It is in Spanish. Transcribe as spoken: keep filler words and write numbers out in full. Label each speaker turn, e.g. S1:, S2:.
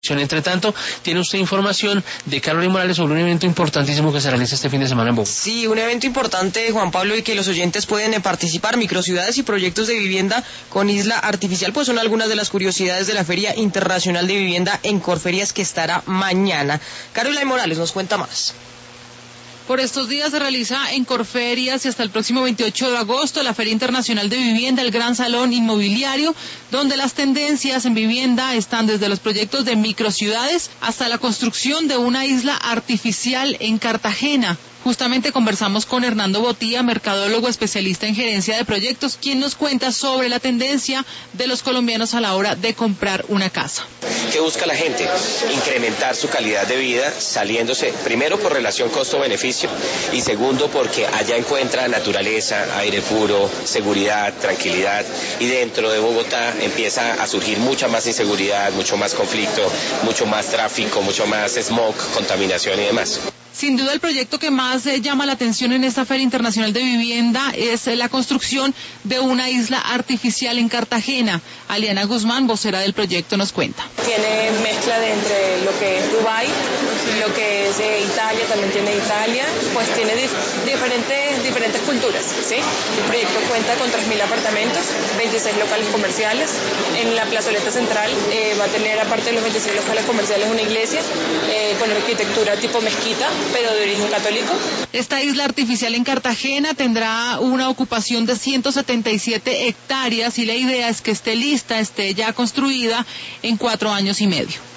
S1: Entre tanto, tiene usted información de Carolina Morales sobre un evento importantísimo que se realiza este fin de semana en Bogotá.
S2: Sí, un evento importante, Juan Pablo, y que los oyentes pueden participar. Microciudades y proyectos de vivienda con isla artificial, pues son algunas de las curiosidades de la Feria Internacional de Vivienda en Corferias, que estará mañana. Carolina Morales nos cuenta más.
S3: Por estos días se realiza en Corferias y hasta el próximo veintiocho de agosto la Feria Internacional de Vivienda, el Gran Salón Inmobiliario, donde las tendencias en vivienda están desde los proyectos de microciudades hasta la construcción de una isla artificial en Cartagena. Justamente conversamos con Hernando Botía, mercadólogo especialista en gerencia de proyectos, quien nos cuenta sobre la tendencia de los colombianos a la hora de comprar una casa.
S4: ¿Qué busca la gente? Incrementar su calidad de vida, saliéndose primero por relación costo-beneficio y segundo porque allá encuentra naturaleza, aire puro, seguridad, tranquilidad, y dentro de Bogotá empieza a surgir mucha más inseguridad, mucho más conflicto, mucho más tráfico, mucho más smog, contaminación y demás.
S3: Sin duda el proyecto que más eh, llama la atención en esta Feria Internacional de Vivienda es eh, la construcción de una isla artificial en Cartagena. Aliana Guzmán, vocera del proyecto, nos cuenta.
S5: Tiene mezcla de entre lo que es Dubái, lo que es de Italia, también tiene Italia, pues tiene dif diferentes, diferentes culturas, ¿sí? El proyecto cuenta con tres mil apartamentos, veintiséis locales comerciales. En la plazoleta central eh, va a tener, aparte de los veintiséis locales comerciales, una iglesia eh, con arquitectura tipo mezquita, pero de origen católico.
S3: Esta isla artificial en Cartagena tendrá una ocupación de ciento setenta y siete hectáreas y la idea es que esté lista, esté ya construida en cuatro años y medio.